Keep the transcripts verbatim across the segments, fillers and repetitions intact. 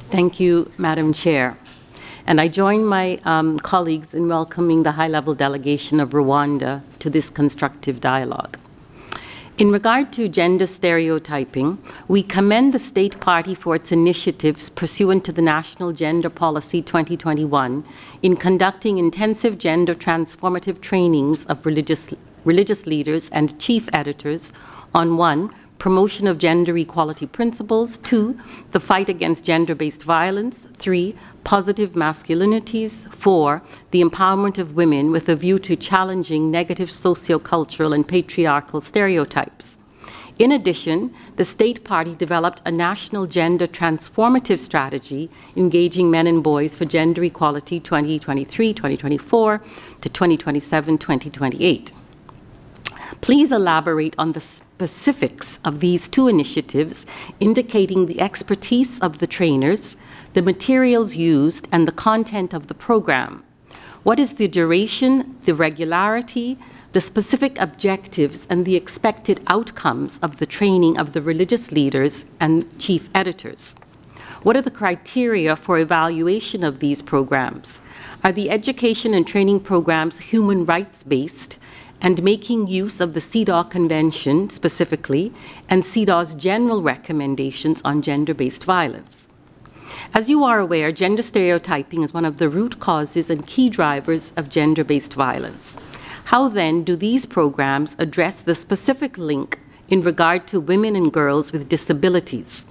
Thank you, Madam Chair. And I join my um, colleagues in welcoming the high-level delegation of Rwanda to this constructive dialogue. In regard to gender stereotyping, we commend the State Party for its initiatives pursuant to the National Gender Policy twenty twenty-one in conducting intensive gender transformative trainings of religious, religious leaders and chief editors on one, promotion of gender equality principles, two, the fight against gender-based violence, three, positive masculinities, four, the empowerment of women with a view to challenging negative sociocultural and patriarchal stereotypes. In addition, the State Party developed a national gender transformative strategy engaging men and boys for gender equality twenty twenty-three to twenty twenty-four to twenty twenty-seven to twenty twenty-eight. Please elaborate on the specifics of these two initiatives, indicating the expertise of the trainers, the materials used, and the content of the program. What is the duration, the regularity, the specific objectives, and the expected outcomes of the training of the religious leaders and chief editors? What are the criteria for evaluation of these programs? Are the education and training programs human rights-based and making use of the C E D A W Convention specifically and C E D A W's general recommendations on gender-based violence? As you are aware, gender stereotyping is one of the root causes and key drivers of gender-based violence. How then do these programs address the specific link in regard to women and girls with disabilities?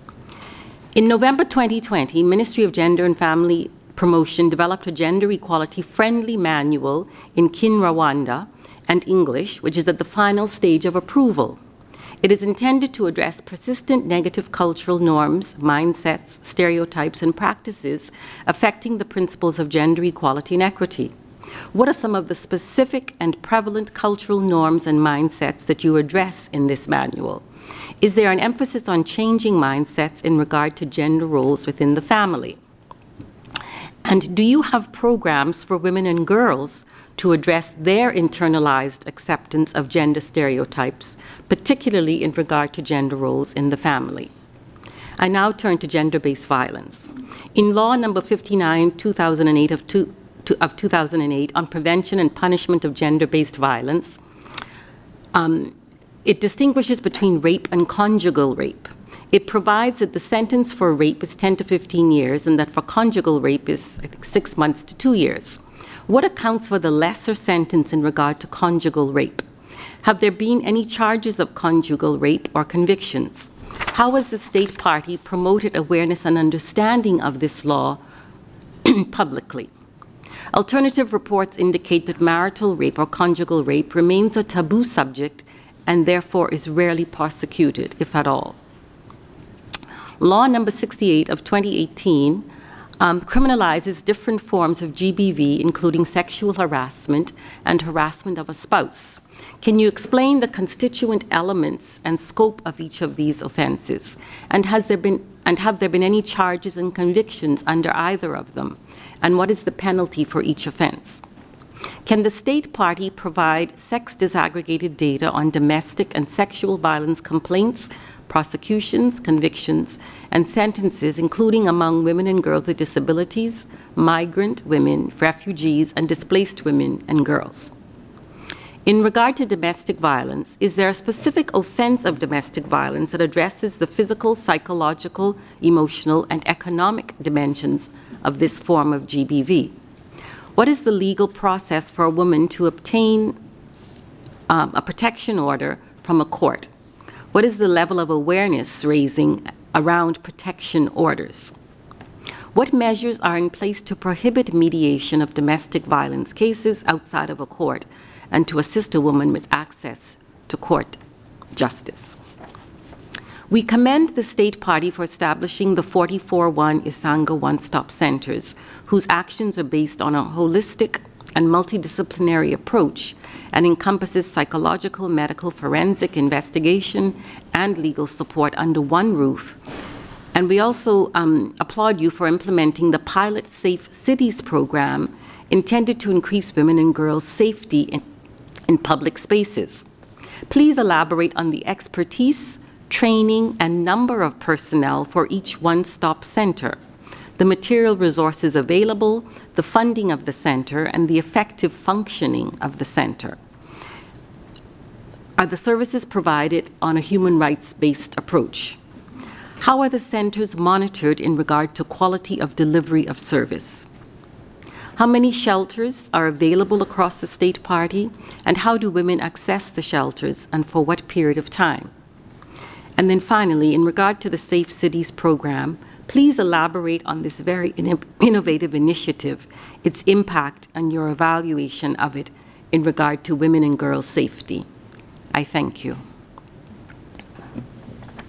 In November twenty twenty, Ministry of Gender and Family Promotion developed a gender equality friendly manual in Kinyarwanda and English, which is at the final stage of approval. It is intended to address persistent negative cultural norms, mindsets, stereotypes, and practices affecting the principles of gender equality and equity. What are some of the specific and prevalent cultural norms and mindsets that you address in this manual? Is there an emphasis on changing mindsets in regard to gender roles within the family? And do you have programs for women and girls to address their internalized acceptance of gender stereotypes, particularly in regard to gender roles in the family? I now turn to gender-based violence. In Law Number fifty-nine, two thousand eight of, two, of two thousand eight on prevention and punishment of gender-based violence, um, it distinguishes between rape and conjugal rape. It provides that the sentence for rape is ten to fifteen years and that for conjugal rape is, I think, six months to two years. What accounts for the lesser sentence in regard to conjugal rape? Have there been any charges of conjugal rape or convictions? How has the State Party promoted awareness and understanding of this law publicly? Alternative reports indicate that marital rape or conjugal rape remains a taboo subject and therefore is rarely prosecuted, if at all. Law Number sixty-eight of twenty eighteen um, criminalizes different forms of G B V, including sexual harassment and harassment of a spouse. Can you explain the constituent elements and scope of each of these offenses? And has there been and have there been any charges and convictions under either of them? And what is the penalty for each offense? Can the State Party provide sex disaggregated data on domestic and sexual violence complaints, prosecutions, convictions, and sentences, including among women and girls with disabilities, migrant women, refugees, and displaced women and girls? In regard to domestic violence, is there a specific offense of domestic violence that addresses the physical, psychological, emotional, and economic dimensions of this form of G B V? What is the legal process for a woman to obtain um, a protection order from a court? What is the level of awareness raising around protection orders? What measures are in place to prohibit mediation of domestic violence cases outside of a court and to assist a woman with access to court justice? We commend the State Party for establishing the forty-four one Isanga One-Stop Centers, whose actions are based on a holistic and multidisciplinary approach and encompasses psychological, medical, forensic, investigation, and legal support under one roof. And we also um, applaud you for implementing the Pilot Safe Cities program intended to increase women and girls' safety in, in public spaces. Please elaborate on the expertise, training and number of personnel for each one-stop center, the material resources available, the funding of the center, and the effective functioning of the center. Are the services provided on a human rights-based approach? How are the centers monitored in regard to quality of delivery of service? How many shelters are available across the state party, and how do women access the shelters, and for what period of time? And then finally, in regard to the Safe Cities program, please elaborate on this very innovative initiative, its impact, and your evaluation of it in regard to women and girls' safety. I thank you.